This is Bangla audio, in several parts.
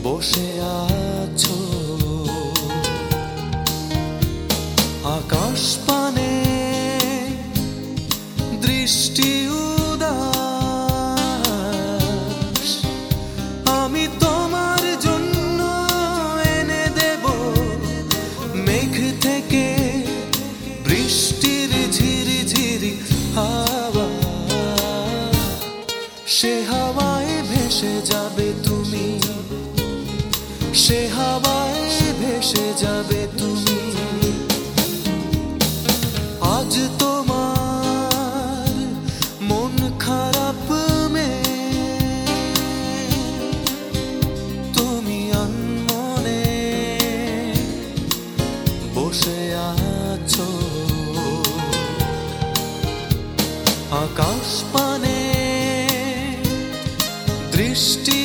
বসে আছো আকাশ পানে দৃষ্টি উদাস। আমি তোমার জন্য এনে দেব মেঘ থেকে বৃষ্টির ঝিরি ঝিরি হাওয়া। সে হাওয়ায় ভেসে যাবে তুমি, সে হাওয়ায় ভেসে যাবে তুমি। আজ তোমার মন খারাপ তুমি আনমনে বসে আছো আকাশ পানে দৃষ্টি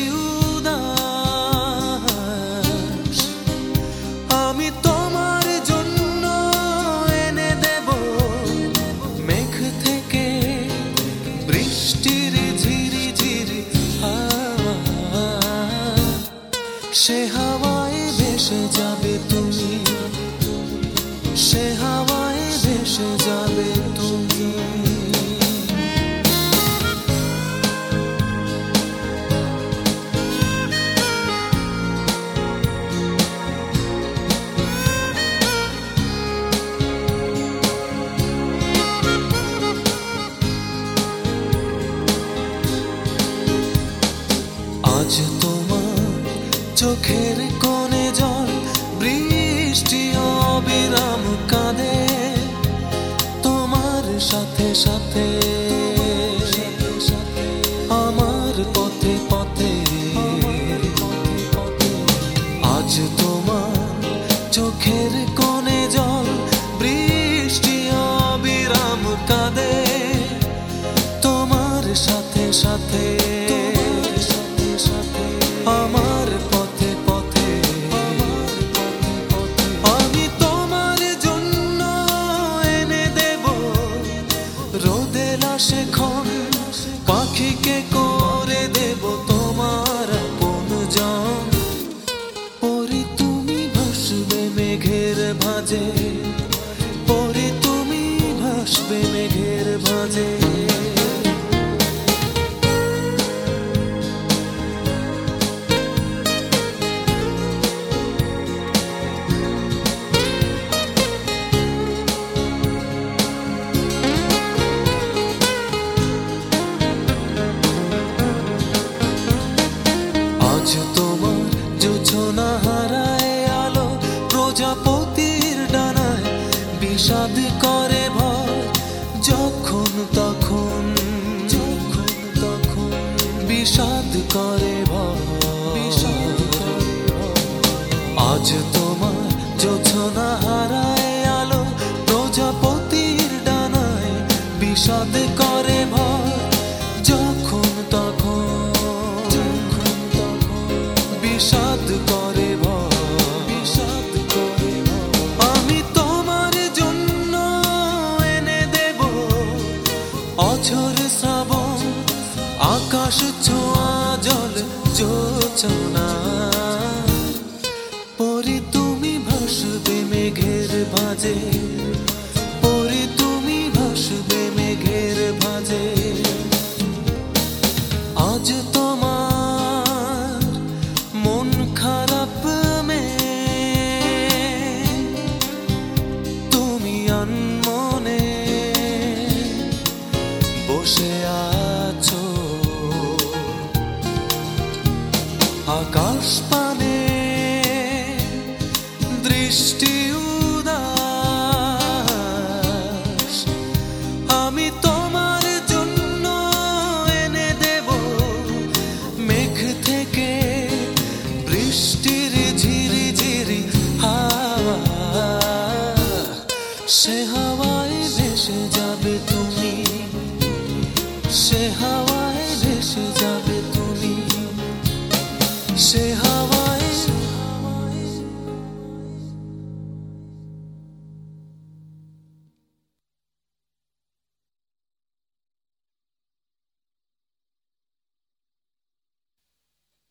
উদাস। আমি তোমার জন্য এনে দেব মেঘ থেকে বৃষ্টির ঝিরি ঝিরি হাওয়া। সে হাওয়ায় ভেসে যাবে তুমি, সে হাওয়ায় ভেসে যাবে তুমি। আজ তোমার চোখের কোণে জল, বৃষ্টি অবিরাম কাঁদে তোমার সাথে সাথে আমার পথে পথে। আজ তোমার চোখের কোণে জল, বৃষ্টি অবিরাম কাঁদে তোমার সাথে সাথে আমার পথে পথে। আমি তোমার জন্য এনে দেব রোদেলা শেখন, পাখিকে করে দেব তোমার আপনজন। পরি তুমি ভাসবে মেঘের ভাঁজে, পরি তুমি ভাসবে মেঘের ভাঁজে। আজ তোমার জোছনা হারায় আলো, প্রজাপতির ডানায় বিষাদ করে ভয়। যখন তখন বিষাদ করে ভয়। আজ তোমার জোছনা হারায় আলো, প্রজাপতির ডানায় বিষাদ করে ভয়। যখন তখন বিষাদ করে ভয়। আমি তোমার জন্য এনে দেব অঝোর শ্রাবণ, আকাশ ছোঁয়া জল জোছনা। পরি তুমি ভাসবে মেঘের ভাঁজে, পরি তুমি ভাসবে মেঘের ভাঁজে। আজ তোমার মন খারাপ তুমি আনমনে বসে আছো আকাশ পানে দৃষ্টি উদাস। আমি তোমার জন্য এনে দেব মেঘ থেকে বৃষ্টির ঝিরি ঝিরি হাওয়া। সে হাওয়ায় ভেসে যাবে তুমি, সে হাওয়ায় ভেসে যাবে তুমি। সে